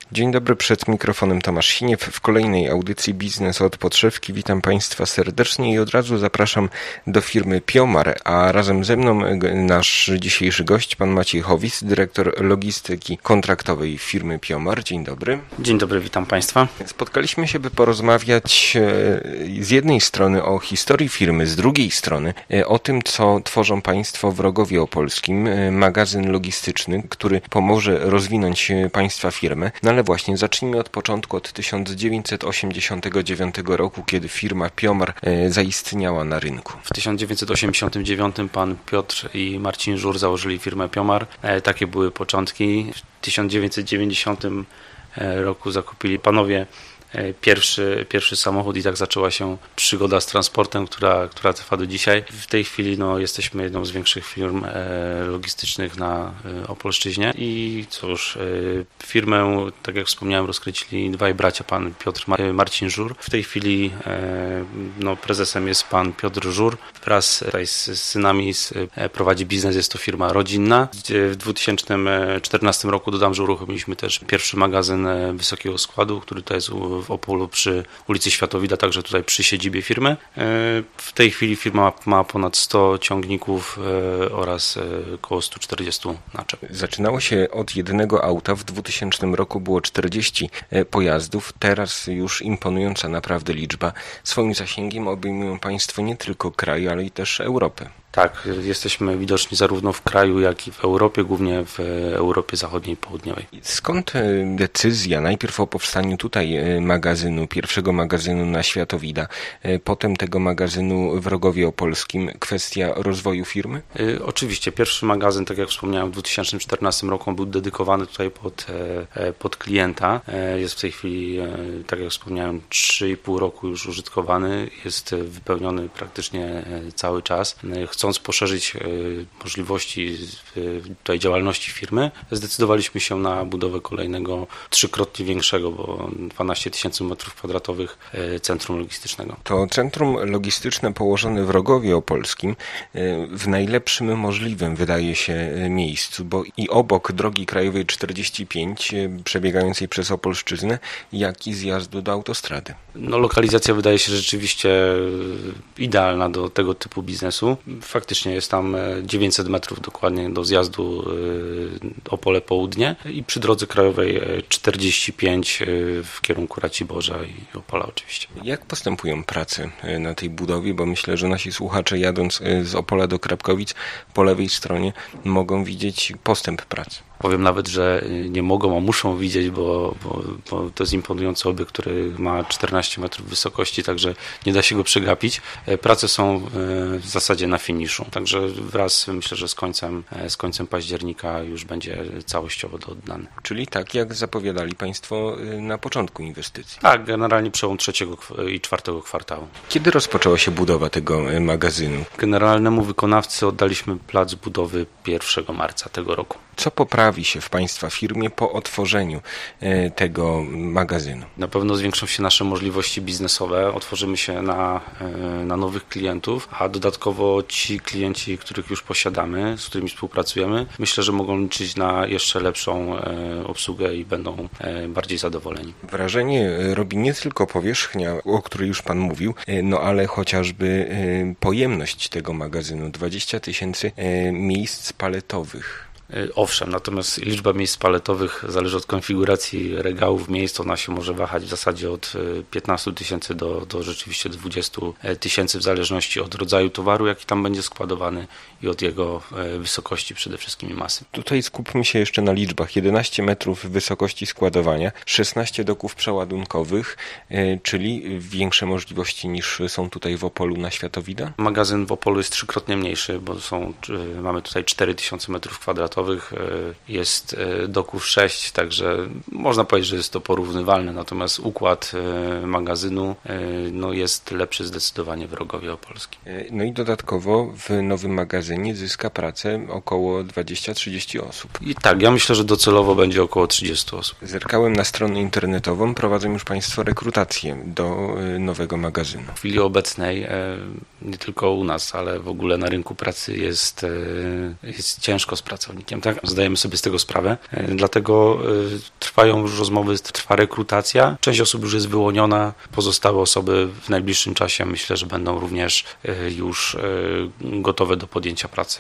Dzień dobry, przed mikrofonem Tomasz Siniew w kolejnej audycji Biznes od podszewki. Witam Państwa serdecznie i od razu zapraszam do firmy Piomar, a razem ze mną nasz dzisiejszy gość, pan Maciej Howis, dyrektor logistyki kontraktowej firmy Piomar. Dzień dobry. Dzień dobry, witam Państwa. Spotkaliśmy się, by porozmawiać z jednej strony o historii firmy, z drugiej strony o tym, co tworzą Państwo w Rogowie Opolskim, magazyn logistyczny, który pomoże rozwinąć Państwa firmę. No ale właśnie, zacznijmy od początku, od 1989 roku, kiedy firma Piomar zaistniała na rynku. W 1989 pan Piotr i Marcin Żur założyli firmę Piomar. Takie były początki. W 1990 roku zakupili panowie pierwszy samochód i tak zaczęła się przygoda z transportem, która trwa do dzisiaj. W tej chwili jesteśmy jedną z większych firm logistycznych na Opolszczyźnie i cóż, firmę, tak jak wspomniałem, rozkręcili dwaj bracia, pan Piotr Marcin Żur. W tej chwili prezesem jest pan Piotr Żur. Wraz z synami prowadzi biznes, jest to firma rodzinna. W 2014 roku dodam, że uruchomiliśmy też pierwszy magazyn wysokiego składu, który tutaj jest w Opolu przy ulicy Światowida, także tutaj przy siedzibie firmy. W tej chwili firma ma ponad 100 ciągników oraz około 140 naczep. Zaczynało się od jednego auta, w 2000 roku było 40 pojazdów, teraz już imponująca naprawdę liczba. Swoim zasięgiem obejmują Państwo nie tylko kraj, ale i też Europę. Tak, jesteśmy widoczni zarówno w kraju, jak i w Europie, głównie w Europie Zachodniej i Południowej. Skąd decyzja najpierw o powstaniu tutaj magazynu, pierwszego magazynu na Światowida, potem tego magazynu w Rogowie Opolskim, kwestia rozwoju firmy? Oczywiście, pierwszy magazyn, tak jak wspomniałem, w 2014 roku był dedykowany tutaj pod klienta. Jest w tej chwili, tak jak wspomniałem, 3,5 roku już użytkowany, jest wypełniony praktycznie cały czas. Chcąc poszerzyć możliwości tutaj działalności firmy, zdecydowaliśmy się na budowę kolejnego, trzykrotnie większego, bo 12 tysięcy metrów kwadratowych centrum logistycznego. To centrum logistyczne położone w Rogowie Opolskim w najlepszym możliwym, wydaje się, miejscu, bo i obok drogi krajowej 45 przebiegającej przez Opolszczyznę, jak i zjazdu do autostrady. Lokalizacja wydaje się rzeczywiście idealna do tego typu biznesu. Faktycznie jest tam 900 metrów dokładnie do zjazdu Opole Południe i przy drodze krajowej 45 w kierunku Raciborza i Opola oczywiście. Jak postępują prace na tej budowie? Bo myślę, że nasi słuchacze jadąc z Opola do Krapkowic po lewej stronie mogą widzieć postęp pracy. Powiem nawet, że nie mogą, a muszą widzieć, bo to jest imponujący obiekt, który ma 14 metrów wysokości, także nie da się go przegapić. Prace są w zasadzie na finiszu, także wraz, myślę, że z końcem października już będzie całościowo oddany. Czyli tak, jak zapowiadali Państwo na początku inwestycji? Tak, generalnie przełom trzeciego i czwartego kwartału. Kiedy rozpoczęła się budowa tego magazynu? Generalnemu wykonawcy oddaliśmy plac budowy 1 marca tego roku. Co poprawi się w Państwa firmie po otworzeniu tego magazynu? Na pewno zwiększą się nasze możliwości biznesowe, otworzymy się na nowych klientów, a dodatkowo ci klienci, których już posiadamy, z którymi współpracujemy, myślę, że mogą liczyć na jeszcze lepszą obsługę i będą bardziej zadowoleni. Wrażenie robi nie tylko powierzchnia, o której już Pan mówił, ale chociażby pojemność tego magazynu, 20 tysięcy miejsc paletowych. Owszem, natomiast liczba miejsc paletowych zależy od konfiguracji regałów miejsc. Ona się może wahać w zasadzie od 15 tysięcy do rzeczywiście 20 tysięcy w zależności od rodzaju towaru, jaki tam będzie składowany i od jego wysokości przede wszystkim i masy. Tutaj skupmy się jeszcze na liczbach. 11 metrów wysokości składowania, 16 doków przeładunkowych, czyli większe możliwości niż są tutaj w Opolu na Światowida? Magazyn w Opolu jest trzykrotnie mniejszy, bo mamy tutaj 4000 metrów kwadratowych. Jest doków 6, także można powiedzieć, że jest to porównywalne, natomiast układ magazynu jest lepszy zdecydowanie w Rogowie Opolskim. No i dodatkowo w nowym magazynie zyska pracę około 20-30 osób. I tak, ja myślę, że docelowo będzie około 30 osób. Zerkałem na stronę internetową, prowadzą już Państwo rekrutację do nowego magazynu. W chwili obecnej nie tylko u nas, ale w ogóle na rynku pracy jest ciężko z pracownikami. pracownikiem, tak? Zdajemy sobie z tego sprawę. Dlatego trwają już rozmowy, trwa rekrutacja. Część osób już jest wyłoniona, pozostałe osoby w najbliższym czasie myślę, że będą również już gotowe do podjęcia pracy.